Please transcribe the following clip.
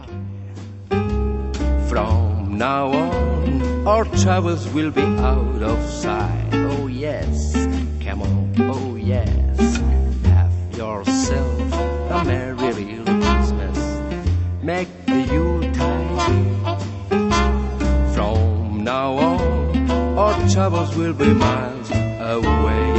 From now on, our troubles will be out of sight. Oh yes, come on, oh yes. Have yourself a merry little Christmas. Make the Yuletide. From now on, our troubles will be miles away.